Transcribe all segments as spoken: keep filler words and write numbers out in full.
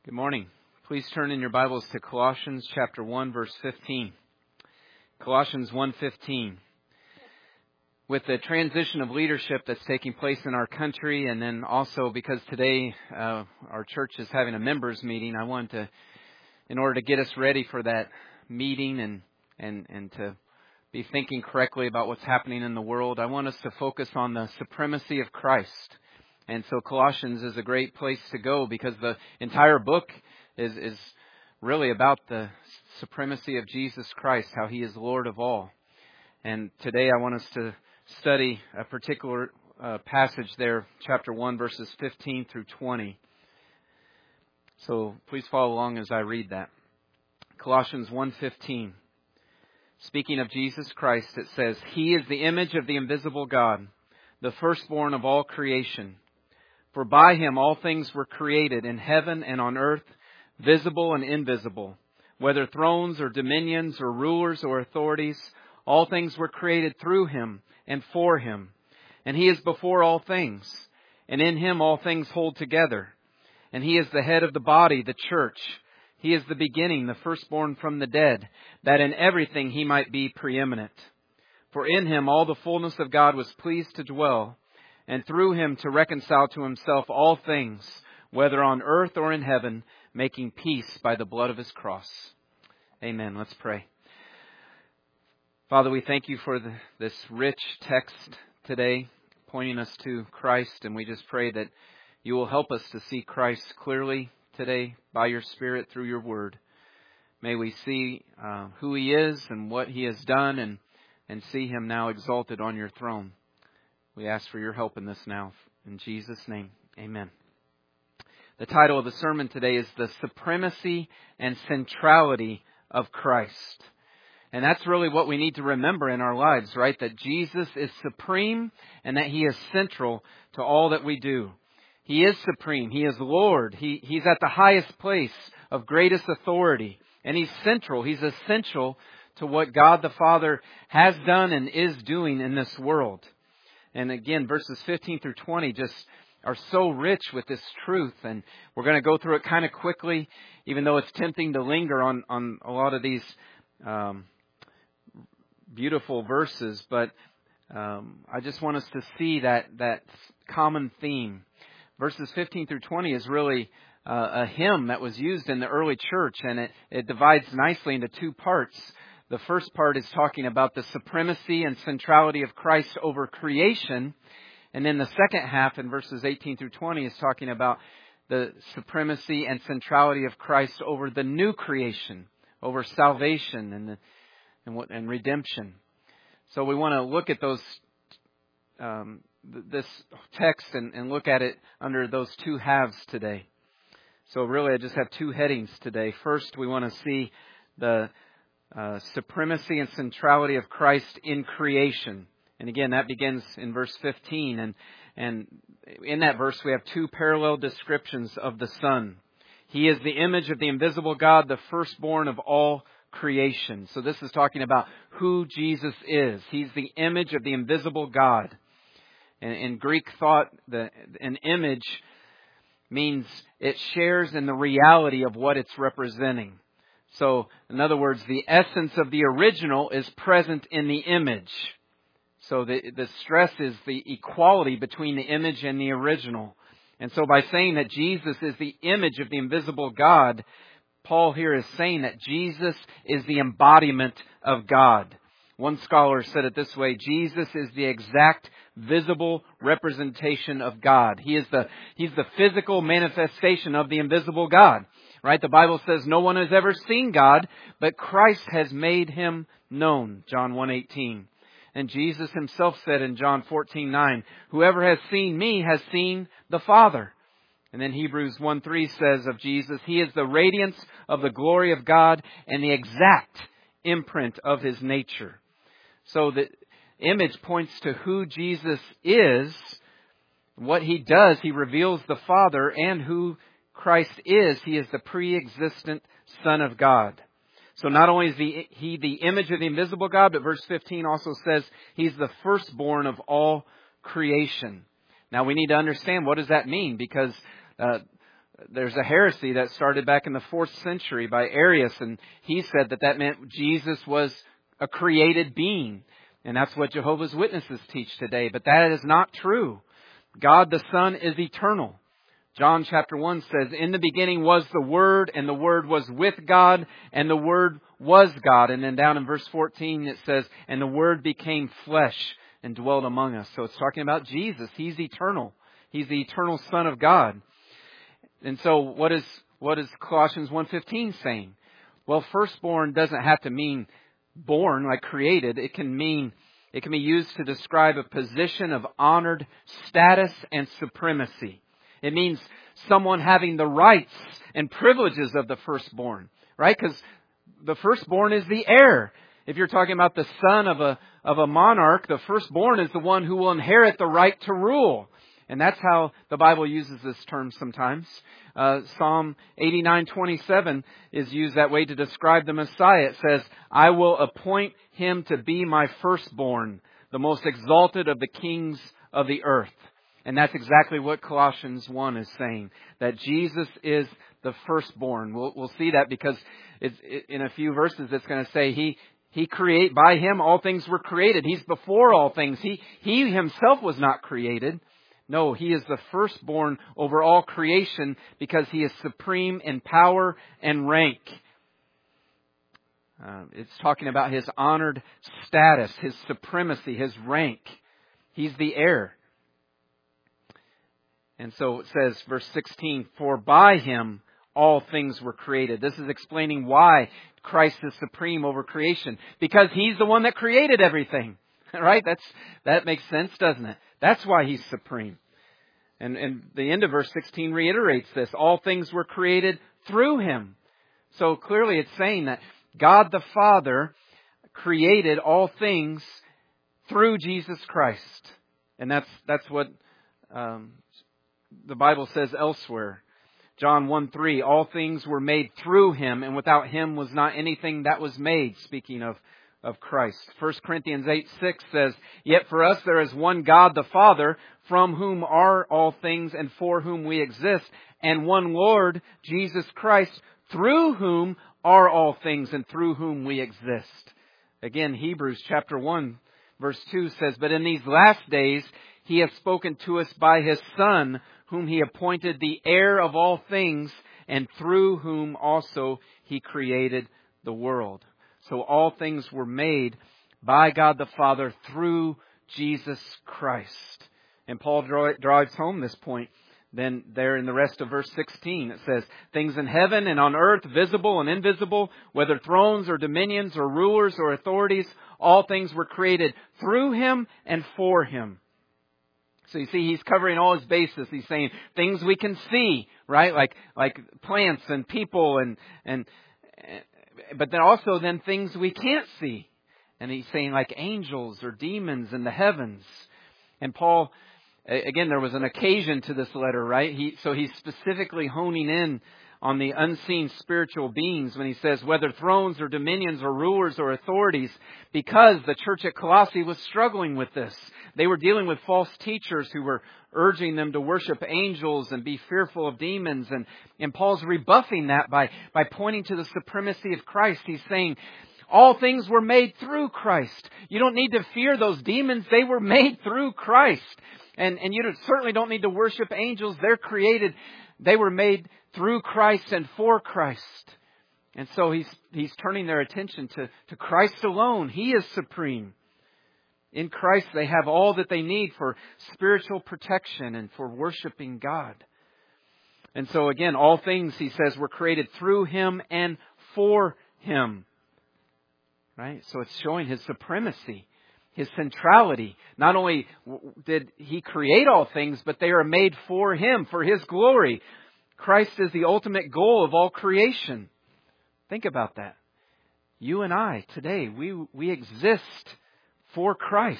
Good morning. Please turn in your Bibles to Colossians chapter one, verse fifteen. Colossians one fifteen. With the transition of leadership that's taking place in our country, and then also because today uh, our church is having a members meeting, I wanted to, in order to get us ready for that meeting and and and to be thinking correctly about what's happening in the world, I want us to focus on the supremacy of Christ. And so Colossians is a great place to go because the entire book is, is really about the supremacy of Jesus Christ, how He is Lord of all. And today I want us to study a particular uh, passage there, chapter one, verses fifteen through twenty. So please follow along as I read that. Colossians one fifteen. Speaking of Jesus Christ, it says, "He is the image of the invisible God, the firstborn of all creation. For by Him all things were created in heaven and on earth, visible and invisible. Whether thrones or dominions or rulers or authorities, all things were created through Him and for Him. And He is before all things, and in Him all things hold together. And He is the head of the body, the church. He is the beginning, the firstborn from the dead, that in everything He might be preeminent. For in Him all the fullness of God was pleased to dwell, and through Him to reconcile to Himself all things, whether on earth or in heaven, making peace by the blood of His cross." Amen. Let's pray. Father, we thank You for the, this rich text today, pointing us to Christ, and we just pray that You will help us to see Christ clearly today by Your Spirit through Your Word. May we see uh, who He is and what He has done, and, and see Him now exalted on Your throne. We ask for Your help in this now. In Jesus' name, amen. The title of the sermon today is The Supremacy and Centrality of Christ. And that's really what we need to remember in our lives, right? That Jesus is supreme and that He is central to all that we do. He is supreme. He is Lord. He, he's at the highest place of greatest authority. And He's central. He's essential to what God the Father has done and is doing in this world. And again, verses fifteen through twenty just are so rich with this truth. And we're going to go through it kind of quickly, even though it's tempting to linger on, on a lot of these um, beautiful verses. But um, I just want us to see that, that common theme. Verses fifteen through twenty is really uh, a hymn that was used in the early church. And it, it divides nicely into two parts. The first part is talking about the supremacy and centrality of Christ over creation. And then the second half in verses eighteen through twenty is talking about the supremacy and centrality of Christ over the new creation, over salvation and the, and, what, and redemption. So we want to look at those um, this text and, and look at it under those two halves today. So really I just have two headings today. First, we want to see the Uh, supremacy and centrality of Christ in creation. And again, that begins in verse fifteen. And, and in that verse, we have two parallel descriptions of the Son. He is the image of the invisible God, the firstborn of all creation. So this is talking about who Jesus is. He's the image of the invisible God. And in Greek thought, the, an image means it shares in the reality of what it's representing. So, in other words, the essence of the original is present in the image. So the, the stress is the equality between the image and the original. And so by saying that Jesus is the image of the invisible God, Paul here is saying that Jesus is the embodiment of God. One scholar said it this way: Jesus is the exact visible representation of God. He is the, he's the physical manifestation of the invisible God. Right? The Bible says no one has ever seen God, but Christ has made Him known. John one eighteen. And Jesus Himself said in John fourteen nine, "Whoever has seen Me has seen the Father." And then Hebrews one three says of Jesus, "He is the radiance of the glory of God and the exact imprint of His nature." So the image points to who Jesus is. What He does, He reveals the Father, and who Christ is. He is the pre-existent Son of God. So not only is he, he the image of the invisible God, but verse fifteen also says He's the firstborn of all creation. Now we need to understand, what does that mean? Because uh, there's a heresy that started back in the fourth century by Arius, and he said that that meant Jesus was a created being. And that's what Jehovah's Witnesses teach today. But that is not true. God the Son is eternal. John chapter one says, in the beginning was the Word, and the Word was with God, and the Word was God. And then down in verse fourteen it says, and the Word became flesh and dwelt among us. So it's talking about Jesus. He's eternal. He's the eternal Son of God. And so what is what is Colossians one fifteen saying? Well, firstborn doesn't have to mean born, like created. It can mean, it can be used to describe a position of honored status and supremacy. It means someone having the rights and privileges of the firstborn, right? Because the firstborn is the heir. If you're talking about the son of a of a monarch, the firstborn is the one who will inherit the right to rule. And that's how the Bible uses this term sometimes. Uh, Psalm eighty-nine twenty-seven is used that way to describe the Messiah. It says, I will appoint him to be my firstborn, the most exalted of the kings of the earth. And that's exactly what Colossians one is saying, that Jesus is the firstborn. We'll, we'll see that because it's, it, in a few verses it's going to say he he create by him all things were created. He's before all things. He he himself was not created. No, he is the firstborn over all creation because he is supreme in power and rank. Uh, it's talking about his honored status, his supremacy, his rank. He's the heir. And so it says, verse sixteen, for by him all things were created. This is explaining why Christ is supreme over creation. Because he's the one that created everything. Right? That's that makes sense, doesn't it? That's why he's supreme. And, and the end of verse sixteen reiterates this. All things were created through him. So clearly it's saying that God the Father created all things through Jesus Christ. And that's that's what um, the Bible says elsewhere. John one three, all things were made through him, and without him was not anything that was made, speaking of, of Christ. First Corinthians eight six says, yet for us there is one God the Father, from whom are all things and for whom we exist, and one Lord, Jesus Christ, through whom are all things and through whom we exist. Again, Hebrews chapter one verse two says, but in these last days he hath spoken to us by his Son, whom he appointed the heir of all things, and through whom also he created the world. So all things were made by God the Father through Jesus Christ. And Paul drives home this point. Then there in the rest of verse sixteen, it says, things in heaven and on earth, visible and invisible, whether thrones or dominions or rulers or authorities, all things were created through him and for him. So you see, he's covering all his bases. He's saying things we can see, right? Like like plants and people, and and but then also then things we can't see. And he's saying like angels or demons in the heavens. And Paul, again, there was an occasion to this letter, right? He so he's specifically honing in on the unseen spiritual beings when he says whether thrones or dominions or rulers or authorities, because the church at Colossae was struggling with this. They were dealing with false teachers who were urging them to worship angels and be fearful of demons. And, and Paul's rebuffing that by, by pointing to the supremacy of Christ. He's saying all things were made through Christ. You don't need to fear those demons. They were made through Christ. And, and you certainly don't need to worship angels. They're created. They were made through Christ and for Christ. And so he's he's turning their attention to, to Christ alone. He is supreme. In Christ they have all that they need for spiritual protection and for worshiping God. And so again, all things, he says, were created through him and for him. Right? So it's showing his supremacy, his centrality. Not only did he create all things, but they are made for him, for his glory. Christ is the ultimate goal of all creation. Think about that. You and I today, we we exist for Christ.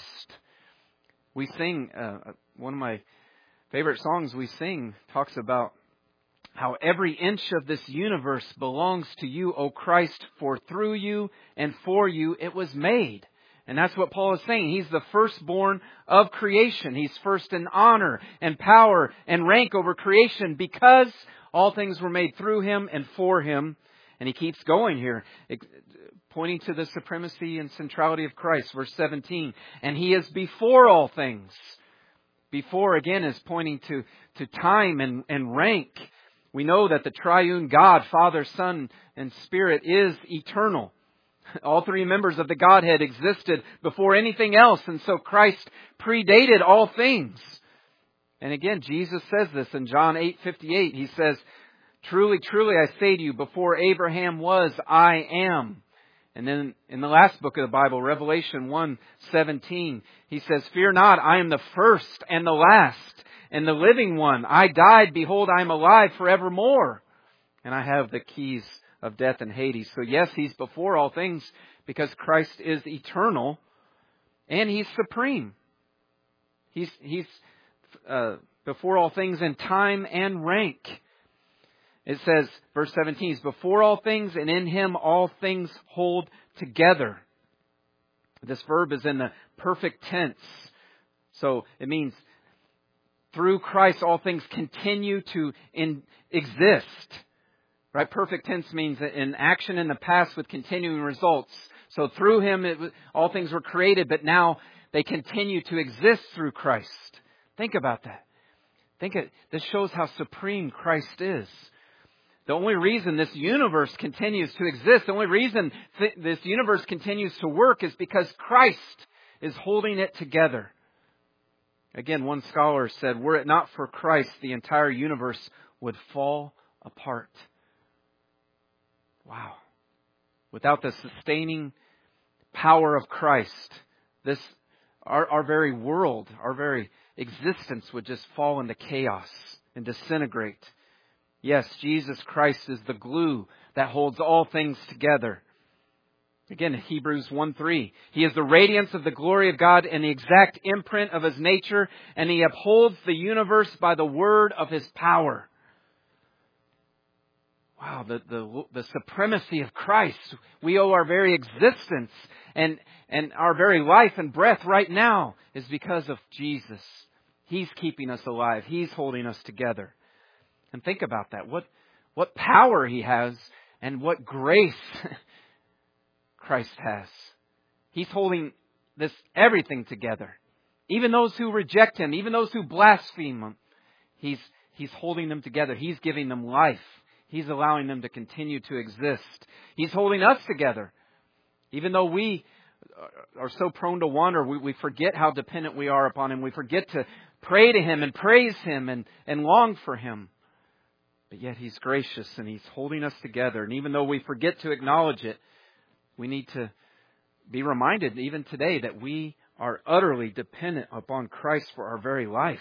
We sing, uh, one of my favorite songs we sing talks about how every inch of this universe belongs to you, O Christ, for through you and for you it was made. And that's what Paul is saying. He's the firstborn of creation. He's first in honor and power and rank over creation because All things were made through Him and for Him. And he keeps going here, pointing to the supremacy and centrality of Christ. Verse seventeen, and He is before all things. Before, again, is pointing to, to time and, and rank. We know that the triune God, Father, Son, and Spirit is eternal. All three members of the Godhead existed before anything else, and so Christ predated all things. And again, Jesus says this in John eight fifty-eight. He says, truly, truly, I say to you, before Abraham was, I am. And then in the last book of the Bible, Revelation one seventeen, He says, fear not, I am the first and the last and the living one. I died, behold, I am alive forevermore. And I have the keys of death and Hades. So yes, He's before all things because Christ is eternal and He's supreme. He's, he's uh, before all things in time and rank. It says, verse seventeen, He's before all things, and in Him all things hold together. This verb is in the perfect tense. So it means through Christ all things continue to in, exist. Right? Perfect tense means an action in the past with continuing results. So through Him it, all things were created, but now they continue to exist through Christ. Think about that. Think it, this shows how supreme Christ is. The only reason this universe continues to exist, the only reason th- this universe continues to work is because Christ is holding it together. Again, one scholar said, were it not for Christ, the entire universe would fall apart. Wow. Without the sustaining power of Christ, this our, our very world, our very existence would just fall into chaos and disintegrate. Yes, Jesus Christ is the glue that holds all things together. Again, Hebrews one three. He is the radiance of the glory of God and the exact imprint of His nature, and He upholds the universe by the word of His power. Wow, the, the, the supremacy of Christ. We owe our very existence and, and our very life and breath right now is because of Jesus. He's keeping us alive. He's holding us together. And think about that. What, what power He has and what grace Christ has. He's holding this everything together. Even those who reject Him, even those who blaspheme Him, He's, He's holding them together. He's giving them life. He's allowing them to continue to exist. He's holding us together. Even though we are so prone to wander, we, we forget how dependent we are upon Him. We forget to pray to Him and praise Him and, and long for Him. But yet He's gracious and He's holding us together. And even though we forget to acknowledge it, we need to be reminded even today that we are utterly dependent upon Christ for our very life.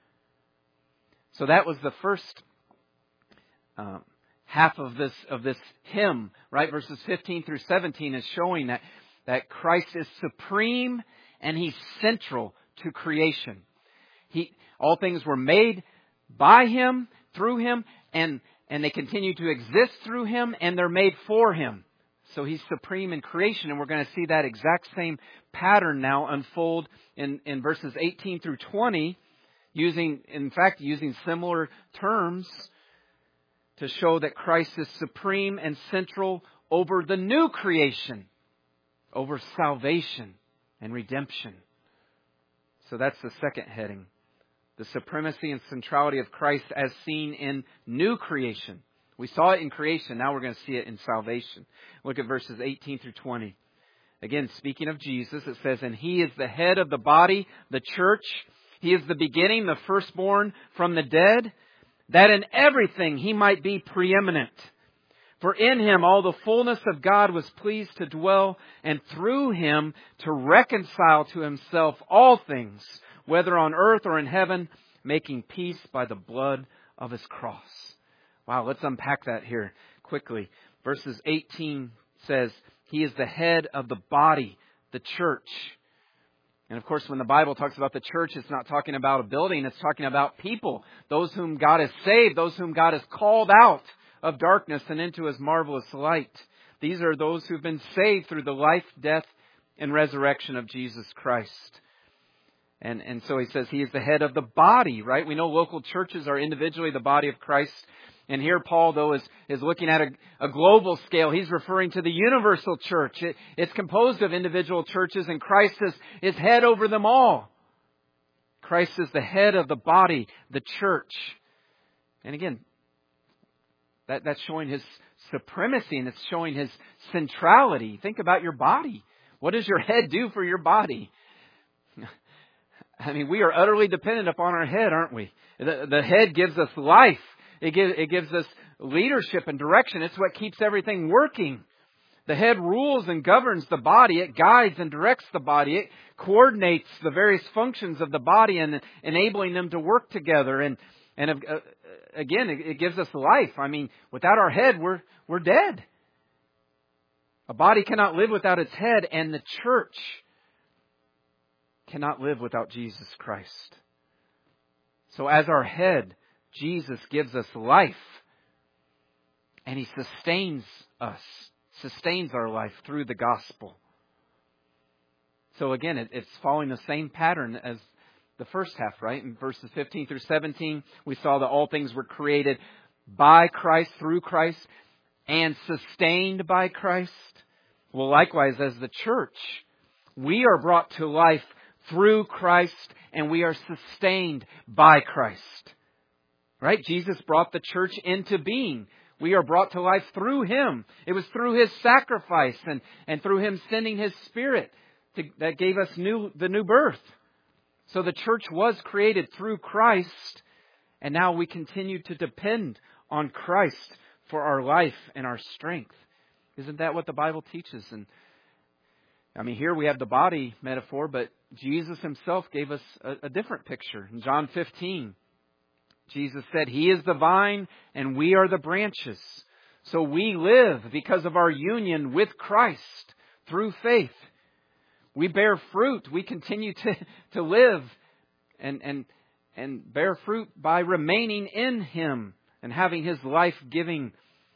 So that was the first uh, half of this of this hymn, right? Verses fifteen through seventeen is showing that, that Christ is supreme and He's central to creation. He all things were made by Him, through Him, and, and they continue to exist through Him, and they're made for Him. So He's supreme in creation, and we're going to see that exact same pattern now unfold in, in verses eighteen through twenty, using, in fact, using similar terms to show that Christ is supreme and central over the new creation, over salvation and redemption. So that's the second heading. The supremacy and centrality of Christ as seen in new creation. We saw it in creation. Now we're going to see it in salvation. Look at verses eighteen through twenty. Again, speaking of Jesus, it says, and He is the head of the body, the church. He is the beginning, the firstborn from the dead, that in everything He might be preeminent. For in Him all the fullness of God was pleased to dwell, and through Him to reconcile to Himself all things, whether on earth or in heaven, making peace by the blood of His cross. Wow, let's unpack that here quickly. Verses eighteen says, He is the head of the body, the church. And of course, when the Bible talks about the church, it's not talking about a building. It's talking about people. Those whom God has saved. Those whom God has called out of darkness and into His marvelous light. These are those who've been saved through the life, death, and resurrection of Jesus Christ. And, and so He says He is the head of the body, right? We know local churches are individually the body of Christ. And here Paul, though, is, is looking at a, a global scale. He's referring to the universal church. It, it's composed of individual churches, and Christ is, is head over them all. Christ is the head of the body, the church. And again, that, that's showing His supremacy, and it's showing His centrality. Think about your body. What does your head do for your body? I mean, we are utterly dependent upon our head, aren't we? The, the head gives us life. It gives, it gives us leadership and direction. It's what keeps everything working. The head rules and governs the body. It guides and directs the body. It coordinates the various functions of the body and enabling them to work together. And and uh, again, it, it gives us life. I mean, without our head, we're we're dead. A body cannot live without its head, and the church cannot live without Jesus Christ. So as our head, Jesus gives us life, and He sustains us, sustains our life through the gospel. So again, it, it's following the same pattern as the first half, right? In verses fifteen through seventeen, we saw that all things were created by Christ, through Christ, and sustained by Christ. Well, likewise, as the church, we are brought to life through Christ, and we are sustained by Christ. Right? Jesus brought the church into being. We are brought to life through Him. It was through His sacrifice and, and through Him sending His Spirit to, that gave us new the new birth. So the church was created through Christ, and now we continue to depend on Christ for our life and our strength. Isn't that what the Bible teaches? And I mean, here we have the body metaphor, but Jesus Himself gave us a, a different picture. In John fifteen, Jesus said, He is the vine and we are the branches. So we live because of our union with Christ through faith. We bear fruit. We continue to, to live and, and, and bear fruit by remaining in Him and having His life-giving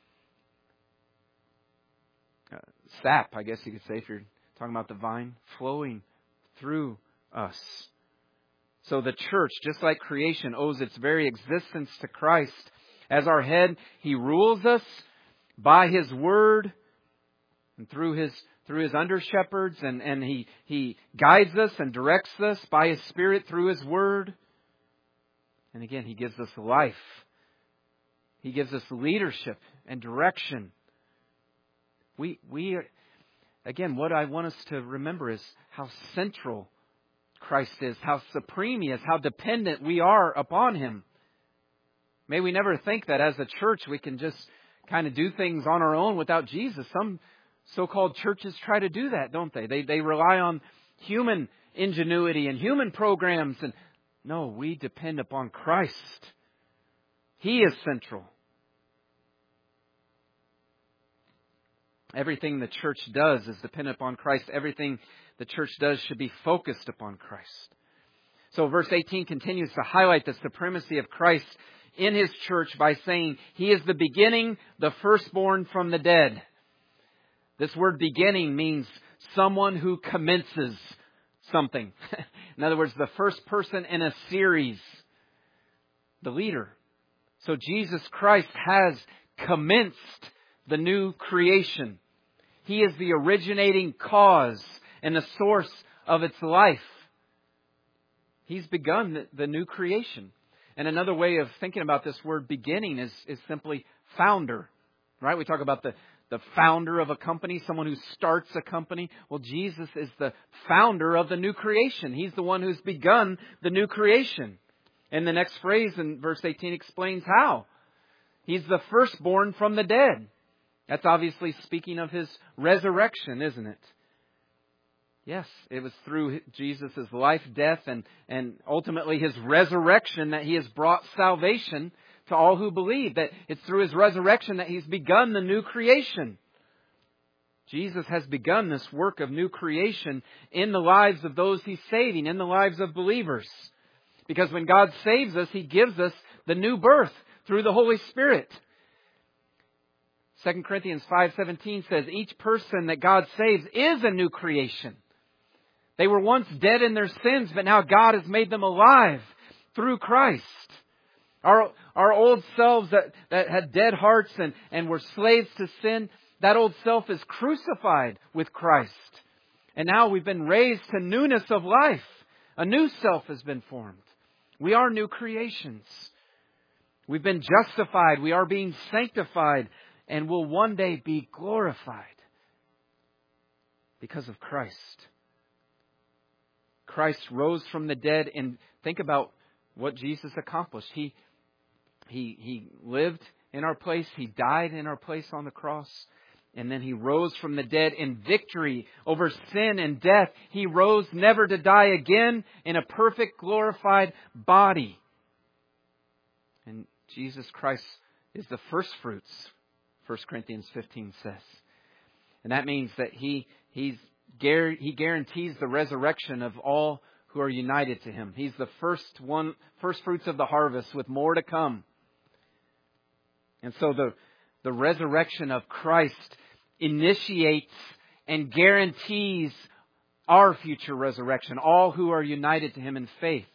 uh, sap, I guess you could say, if you're talking about the vine, flowing through us. So the church, just like creation, owes its very existence to Christ. As our head, He rules us by His word and through His through His under-shepherds, and, and He He guides us and directs us by His Spirit through His word. And again, He gives us life. He gives us leadership and direction. We we again, what I want us to remember is how central Christ is, how supreme He is, how dependent we are upon Him. May we never think that as a church we can just kind of do things on our own without Jesus. Some so-called churches try to do that, don't they? They they rely on human ingenuity and human programs. And no, we depend upon Christ. He is central. Everything the church does is dependent upon Christ. Everything the church does should be focused upon Christ. So verse eighteen continues to highlight the supremacy of Christ in His church by saying He is the beginning, the firstborn from the dead. This word beginning means someone who commences something. In other words, the first person in a series, the leader. So Jesus Christ has commenced the new creation. He is the originating cause and the source of its life. He's begun the, the new creation. And another way of thinking about this word beginning is, is simply founder. Right? We talk about the, the founder of a company, someone who starts a company. Well, Jesus is the founder of the new creation. He's the one who's begun the new creation. And the next phrase in verse eighteen explains how. He's the firstborn from the dead. That's obviously speaking of His resurrection, isn't it? Yes, it was through Jesus' life, death, and, and ultimately His resurrection that He has brought salvation to all who believe. That it's through His resurrection that He's begun the new creation. Jesus has begun this work of new creation in the lives of those He's saving, in the lives of believers. Because when God saves us, He gives us the new birth through the Holy Spirit. Second Corinthians five seventeen says, each person that God saves is a new creation. They were once dead in their sins, but now God has made them alive through Christ. Our, our old selves that, that had dead hearts and, and were slaves to sin, that old self is crucified with Christ. And now we've been raised to newness of life. A new self has been formed. We are new creations. We've been justified. We are being sanctified and will one day be glorified because of Christ. Christ rose from the dead, and think about what Jesus accomplished. He, he, he lived in our place. He died in our place on the cross. And then He rose from the dead in victory over sin and death. He rose never to die again in a perfect glorified body. And Jesus Christ is the first fruits, First Corinthians fifteen says. And that means that He he's, He guarantees the resurrection of all who are united to Him. He's the first one, first fruits of the harvest with more to come. And so the, the resurrection of Christ initiates and guarantees our future resurrection, all who are united to Him in faith.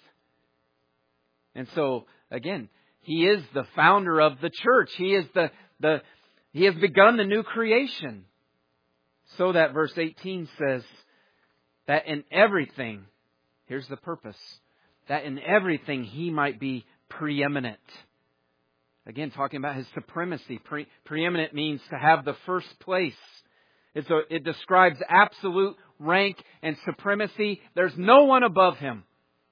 And so, again, He is the founder of the church. He is the, the He has begun the new creation. So that verse eighteen says that in everything, here's the purpose, that in everything He might be preeminent. Again, talking about His supremacy. Pre- preeminent means to have the first place. It's a, it describes absolute rank and supremacy. There's no one above Him.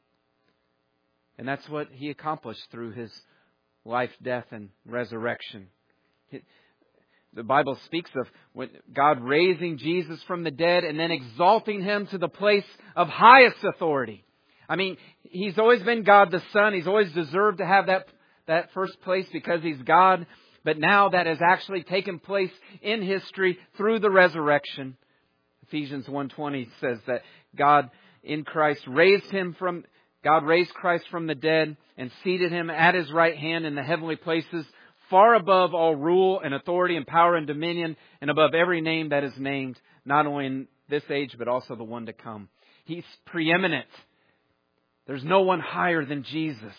And that's what He accomplished through His life, death, and resurrection. It, the Bible speaks of when God raising Jesus from the dead and then exalting Him to the place of highest authority. I mean, He's always been God the Son. He's always deserved to have that that first place because He's God. But now that has actually taken place in history through the resurrection. Ephesians one twenty says that God in Christ raised Him from, God raised Christ from the dead and seated Him at His right hand in the heavenly places, far above all rule and authority and power and dominion, and above every name that is named, not only in this age, but also the one to come. He's preeminent. There's no one higher than Jesus.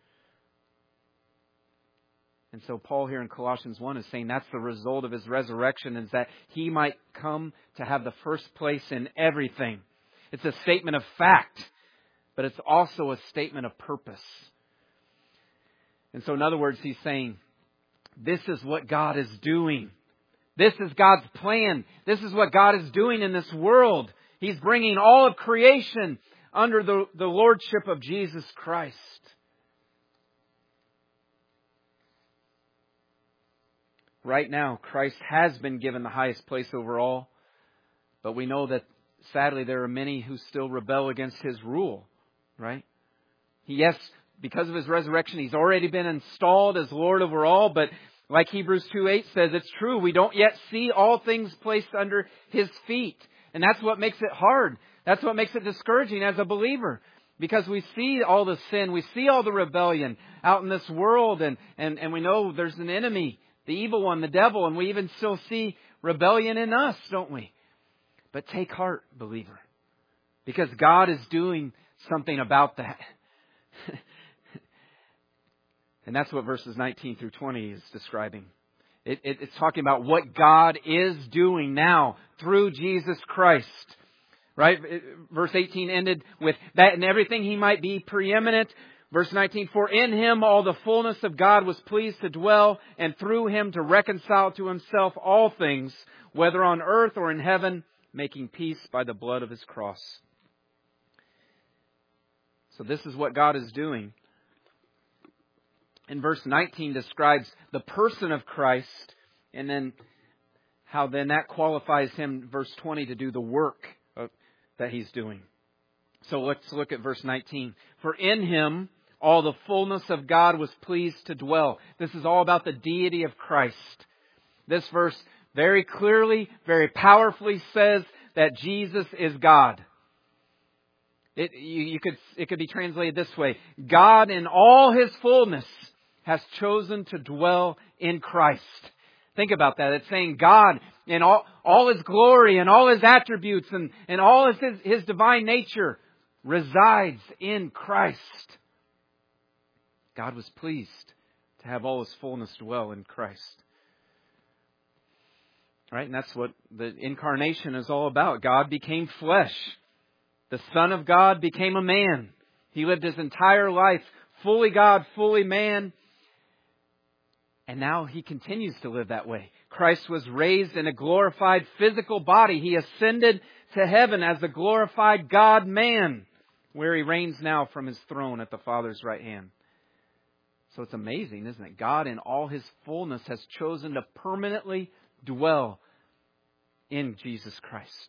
And so Paul here in Colossians one is saying that's the result of His resurrection, is that He might come to have the first place in everything. It's a statement of fact, but it's also a statement of purpose. And so in other words, he's saying, this is what God is doing. This is God's plan. This is what God is doing in this world. He's bringing all of creation under the, the lordship of Jesus Christ. Right now, Christ has been given the highest place over all. But we know that, sadly, there are many who still rebel against His rule. Right? Yes, because of His resurrection, He's already been installed as Lord over all. But like Hebrews two eight says, it's true. We don't yet see all things placed under His feet. And that's what makes it hard. That's what makes it discouraging as a believer. Because we see all the sin. We see all the rebellion out in this world. And, and, and we know there's an enemy, the evil one, the devil. And we even still see rebellion in us, don't we? But take heart, believer. Because God is doing something about that. And that's what verses nineteen through twenty is describing. It, it, it's talking about what God is doing now through Jesus Christ. Right? Verse eighteen ended with that in everything He might be preeminent. Verse nineteen, for in Him all the fullness of God was pleased to dwell, and through Him to reconcile to Himself all things, whether on earth or in heaven, making peace by the blood of His cross. So this is what God is doing. And verse nineteen describes the person of Christ, and then how then that qualifies Him, verse twenty, to do the work of, that He's doing. So let's look at verse nineteen. For in Him all the fullness of God was pleased to dwell. This is all about the deity of Christ. This verse very clearly, very powerfully says that Jesus is God. It, you, you could, it could be translated this way. God in all His fullness has chosen to dwell in Christ. Think about that. It's saying God in all, all His glory and all His attributes and, and all His, His divine nature resides in Christ. God was pleased to have all His fullness dwell in Christ. Right? And that's what the incarnation is all about. God became flesh. The Son of God became a man. He lived His entire life fully God, fully man. And now He continues to live that way. Christ was raised in a glorified physical body. He ascended to heaven as a glorified God-man, where He reigns now from His throne at the Father's right hand. So it's amazing, isn't it? God in all His fullness has chosen to permanently dwell in Jesus Christ.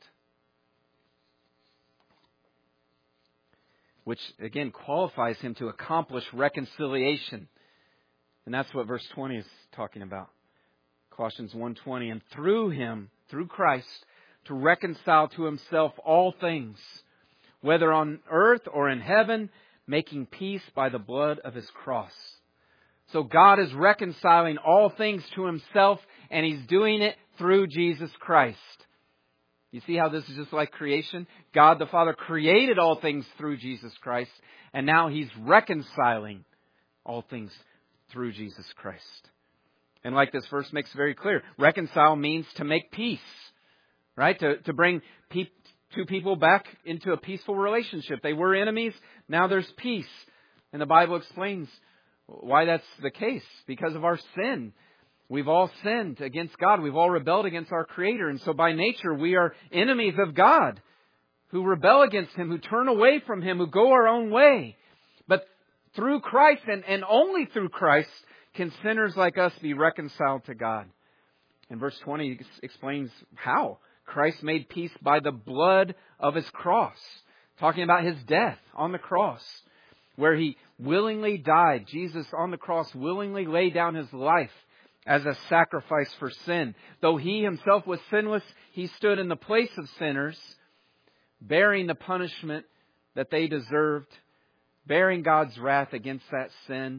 Which, again, qualifies Him to accomplish reconciliation. And that's what verse twenty is talking about. Colossians one twenty. And through Him, through Christ, to reconcile to Himself all things, whether on earth or in heaven, making peace by the blood of His cross. So God is reconciling all things to Himself, and He's doing it through Jesus Christ. You see how this is just like creation? God the Father created all things through Jesus Christ, and now He's reconciling all things through Jesus Christ. And like this verse makes very clear, reconcile means to make peace, right? To, to bring pe- two people back into a peaceful relationship. They were enemies, now there's peace. And the Bible explains why that's the case. Because of our sin. We've all sinned against God. We've all rebelled against our Creator. And so by nature, we are enemies of God, who rebel against Him, who turn away from Him, who go our own way. But through Christ, and, and only through Christ, can sinners like us be reconciled to God. And verse twenty explains how. Christ made peace by the blood of His cross. Talking about His death on the cross, where He willingly died. Jesus on the cross willingly laid down His life as a sacrifice for sin. Though He Himself was sinless, He stood in the place of sinners, bearing the punishment that they deserved, bearing God's wrath against that sin,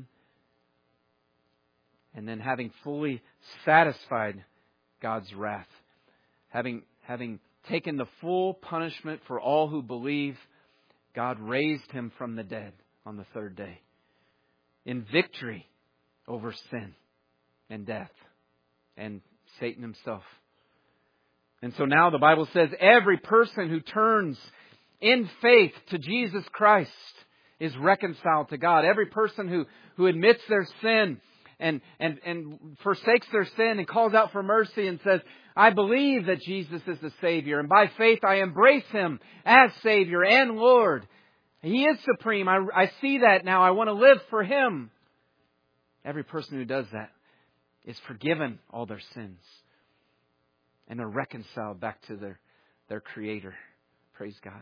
and then having fully satisfied God's wrath, having, having taken the full punishment for all who believe, God raised Him from the dead on the third day in victory over sin and death and Satan himself. And so now the Bible says every person who turns in faith to Jesus Christ is reconciled to God. Every person who, who admits their sin and, and, and forsakes their sin and calls out for mercy and says, I believe that Jesus is the Savior, and by faith I embrace Him as Savior and Lord. He is supreme. I, I see that now. I want to live for Him. Every person who does that is forgiven all their sins. And they're reconciled back to their, their Creator. Praise God.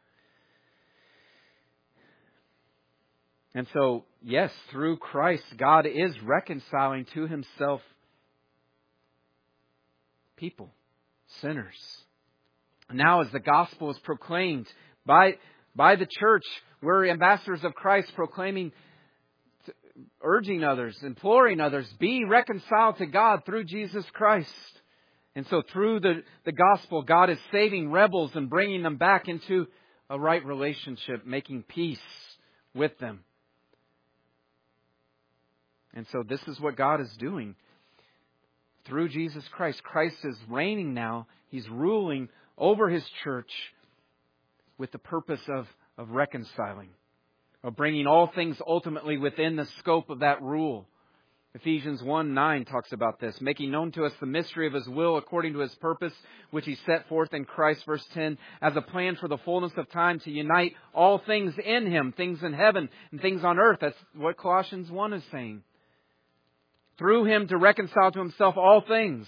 And so, yes, through Christ, God is reconciling to Himself people, sinners. Now as the gospel is proclaimed by, by the church, we're ambassadors of Christ, proclaiming, urging others, imploring others, be reconciled to God through Jesus Christ. And so through the, the gospel, God is saving rebels and bringing them back into a right relationship, making peace with them. And so this is what God is doing through Jesus Christ. Christ is reigning now. He's ruling over His church with the purpose of, of reconciling, of bringing all things ultimately within the scope of that rule. Ephesians one nine talks about this, making known to us the mystery of His will according to His purpose, which He set forth in Christ, verse ten, as a plan for the fullness of time to unite all things in Him, things in heaven and things on earth. That's what Colossians one is saying. Through Him to reconcile to Himself all things.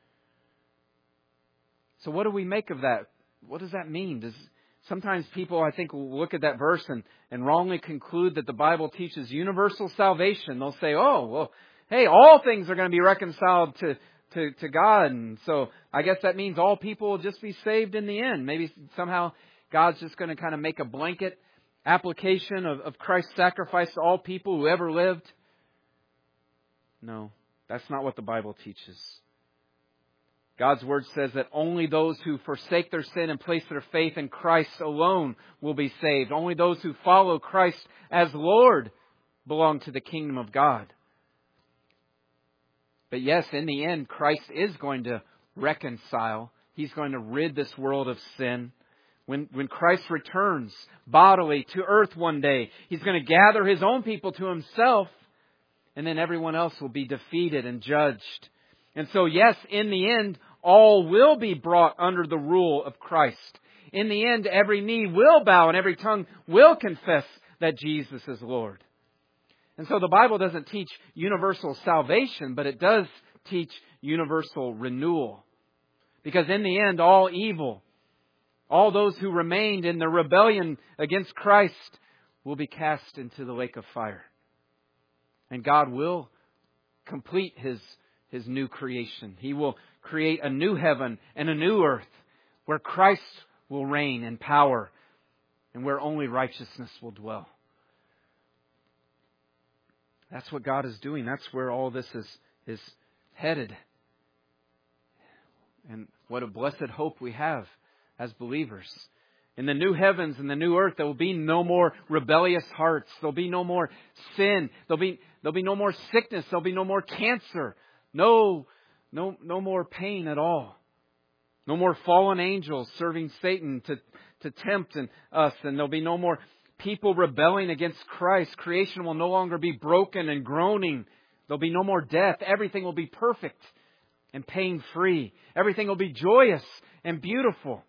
So what do we make of that? What does that mean? Does Sometimes people, I think, will look at that verse and, and wrongly conclude that the Bible teaches universal salvation. They'll say, oh, well, hey, all things are going to be reconciled to, to, to God. And so I guess that means all people will just be saved in the end. Maybe somehow God's just going to kind of make a blanket application of, of Christ's sacrifice to all people who ever lived. No, that's not what the Bible teaches. God's Word says that only those who forsake their sin and place their faith in Christ alone will be saved. Only those who follow Christ as Lord belong to the kingdom of God. But yes, in the end, Christ is going to reconcile. He's going to rid this world of sin. When, when Christ returns bodily to earth one day, He's going to gather His own people to Himself, and then everyone else will be defeated and judged. And so, yes, in the end, all will be brought under the rule of Christ. In the end, every knee will bow and every tongue will confess that Jesus is Lord. And so the Bible doesn't teach universal salvation, but it does teach universal renewal. Because in the end, all evil, all those who remained in the rebellion against Christ will be cast into the lake of fire. And God will complete His, His new creation. He will create a new heaven and a new earth where Christ will reign in power and where only righteousness will dwell. That's what God is doing. That's where all this is, is headed. And what a blessed hope we have as believers. In the new heavens and the new earth, there will be no more rebellious hearts. There'll be no more sin. There'll be, there'll be no more sickness. There'll be no more cancer. No, no, no more pain at all. No more fallen angels serving Satan to, to tempt and us. And there'll be no more people rebelling against Christ. Creation will no longer be broken and groaning. There'll be no more death. Everything will be perfect and pain-free. Everything will be joyous and beautiful.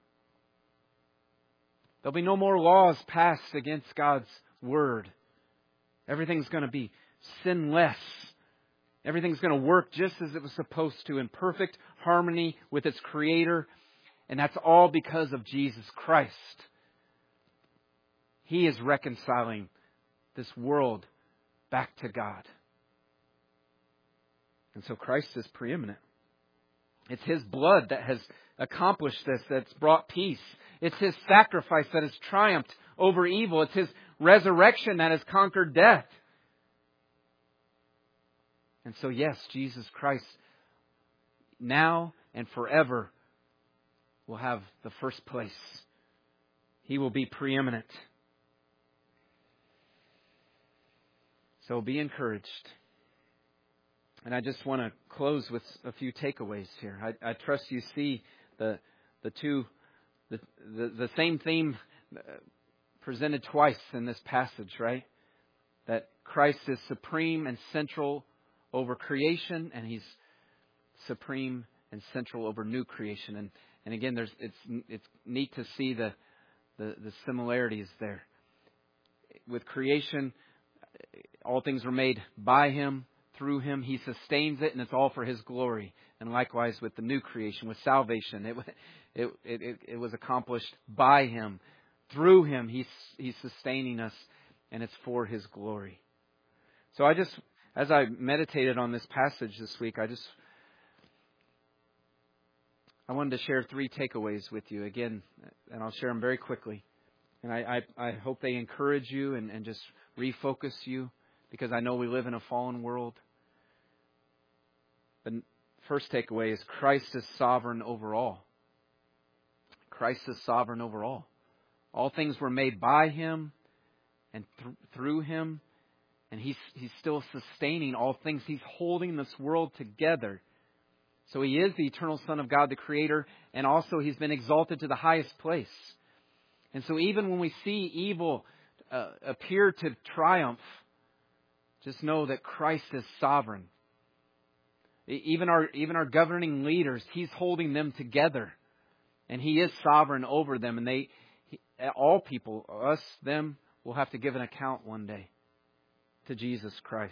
There'll be no more laws passed against God's Word. Everything's going to be sinless. Everything's going to work just as it was supposed to, in perfect harmony with its Creator. And that's all because of Jesus Christ. He is reconciling this world back to God. And so Christ is preeminent. It's His blood that has accomplished this, that's brought peace. It's His sacrifice that has triumphed over evil. It's His resurrection that has conquered death. And so yes, Jesus Christ now and forever will have the first place. He will be preeminent. So be encouraged. And I just want to close with a few takeaways here. I, I trust you see the the two the, the the same theme presented twice in this passage, right? That Christ is supreme and central over creation, and He's supreme and central over new creation. And and again, there's it's it's neat to see the the, the similarities there. With creation, all things were made by Him, through Him. He sustains it, and it's all for His glory. And likewise with the new creation, with salvation, it it it, it was accomplished by Him, through Him. He's He's sustaining us, and it's for His glory. So I just, as I meditated on this passage this week, I just I wanted to share three takeaways with you again, and I'll share them very quickly. And I I, I hope they encourage you and, and just refocus you, because I know we live in a fallen world. The first takeaway is Christ is sovereign over all. Christ is sovereign over all. All things were made by Him and th- through Him. And He's, he's still sustaining all things. He's holding this world together. So He is the eternal Son of God, the Creator. And also He's been exalted to the highest place. And so even when we see evil uh, appear to triumph, just know that Christ is sovereign. Even our even our governing leaders, He's holding them together, and He is sovereign over them. And they, all people, us, them, will have to give an account one day to Jesus Christ.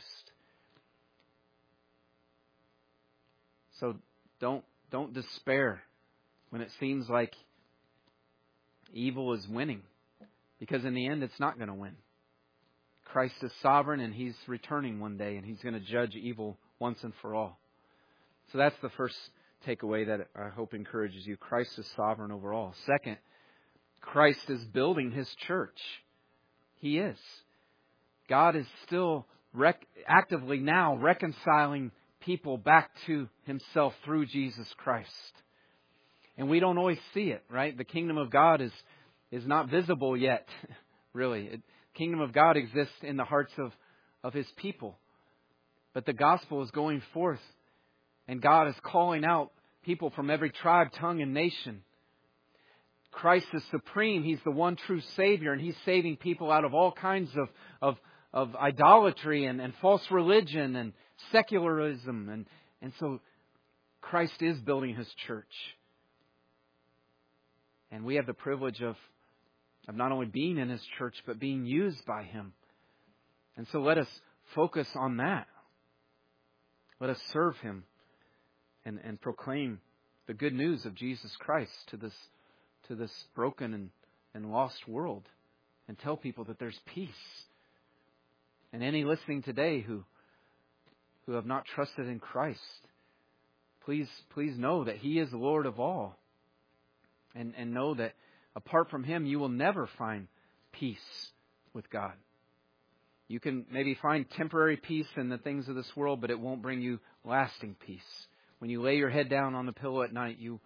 So don't don't despair when it seems like evil is winning, because in the end, it's not going to win. Christ is sovereign, and He's returning one day, and He's going to judge evil once and for all. So that's the first takeaway that I hope encourages you. Christ is sovereign over all. Second, Christ is building His church. He is. God is still rec- actively now reconciling people back to Himself through Jesus Christ. And we don't always see it, right? The kingdom of God is, is not visible yet, really. It, kingdom of God exists in the hearts of, of His people. But the gospel is going forth, and God is calling out people from every tribe, tongue, and nation. Christ is supreme. He's the one true Savior, and He's saving people out of all kinds of, of, of idolatry and, and false religion and secularism. And, and so Christ is building His church. And we have the privilege of, of not only being in His church, but being used by Him. And so let us focus on that. Let us serve Him and, and proclaim the good news of Jesus Christ to this to this broken and, and lost world, and tell people that there's peace. And any listening today who who have not trusted in Christ, please please know that He is Lord of all. And, and know that apart from Him, you will never find peace with God. You can maybe find temporary peace in the things of this world, but it won't bring you lasting peace. When you lay your head down on the pillow at night, you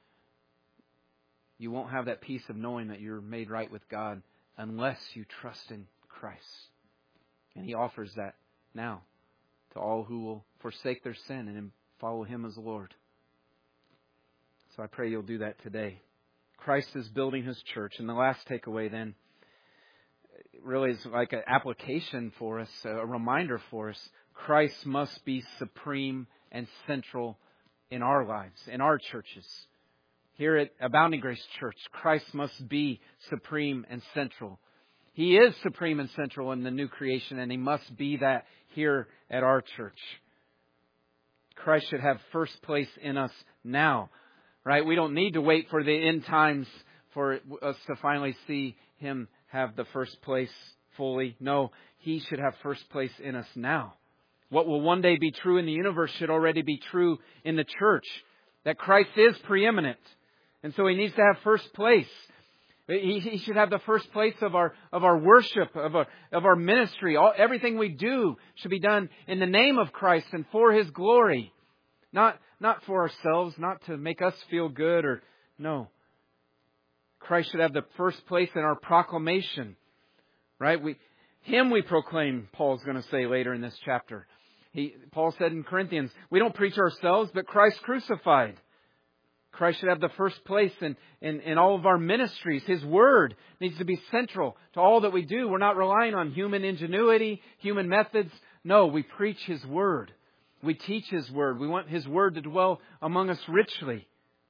you won't have that peace of knowing that you're made right with God unless you trust in Christ. And He offers that now to all who will forsake their sin and follow Him as Lord. So I pray you'll do that today. Christ is building His church. And the last takeaway then really is like an application for us, a reminder for us. Christ must be supreme and central in our lives, in our churches. Here at Abounding Grace Church, Christ must be supreme and central. He is supreme and central in the new creation, and He must be that here at our church. Christ should have first place in us now, right? We don't need to wait for the end times for us to finally see Him have the first place fully. No, He should have first place in us now. What will one day be true in the universe should already be true in the church. That Christ is preeminent. And so He needs to have first place. He, he should have the first place of our of our worship, of our, of our ministry. All, everything we do should be done in the name of Christ and for His glory. Not, not for ourselves, not to make us feel good or no. Christ should have the first place in our proclamation. Right? We Him we proclaim, Paul's going to say later in this chapter. He, Paul said in Corinthians, we don't preach ourselves, but Christ crucified. Christ should have the first place in, in, in all of our ministries. His Word needs to be central to all that we do. We're not relying on human ingenuity, human methods. No, we preach His Word. We teach His Word. We want His Word to dwell among us richly.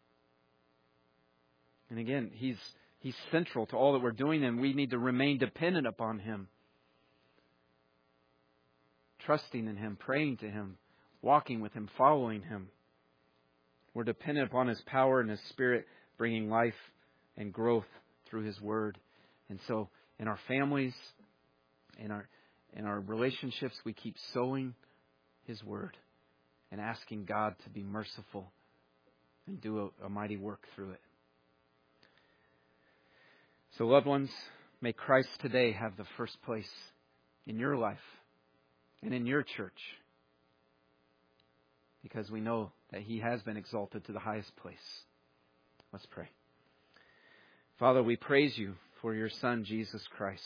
And again, He's He's central to all that we're doing, and we need to remain dependent upon Him. Trusting in Him, praying to Him, walking with Him, following Him. We're dependent upon His power and His Spirit bringing life and growth through His Word. And so in our families, in our in our relationships, we keep sowing His Word and asking God to be merciful and do a, a mighty work through it. So loved ones, may Christ today have the first place in your life and in your church, because we know that He has been exalted to the highest place. Let's pray. Father, we praise You for Your Son, Jesus Christ.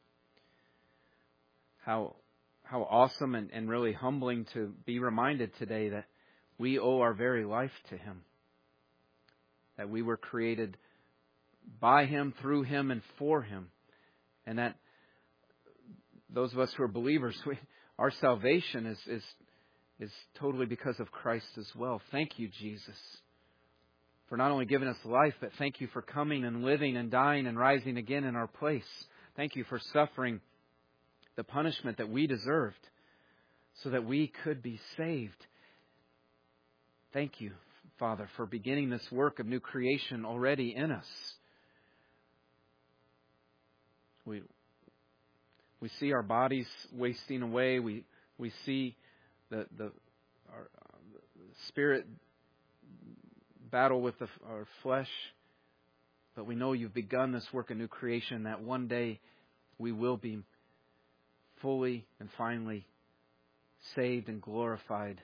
How how awesome and, and really humbling to be reminded today that we owe our very life to Him. That we were created by Him, through Him, and for Him. And that those of us who are believers, we, our salvation is, is, is totally because of Christ as well. Thank You, Jesus, for not only giving us life, but thank You for coming and living and dying and rising again in our place. Thank You for suffering the punishment that we deserved so that we could be saved. Thank You, Father, for beginning this work of new creation already in us. We we see our bodies wasting away. We we see the the our uh, the spirit battle with the, our flesh. But we know You've begun this work of new creation, that one day we will be fully and finally saved and glorified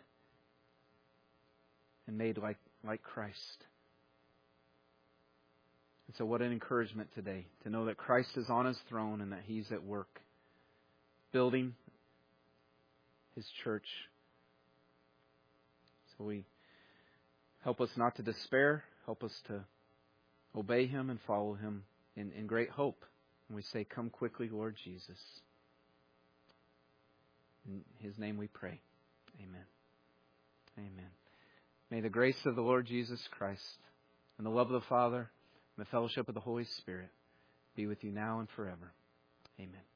and made like, like Christ. And so what an encouragement today to know that Christ is on His throne and that He's at work building His church. So we help us not to despair. Help us to obey Him and follow Him in, in great hope. And we say, come quickly, Lord Jesus. In His name we pray. Amen. Amen. May the grace of the Lord Jesus Christ and the love of the Father and the fellowship of the Holy Spirit be with you now and forever. Amen.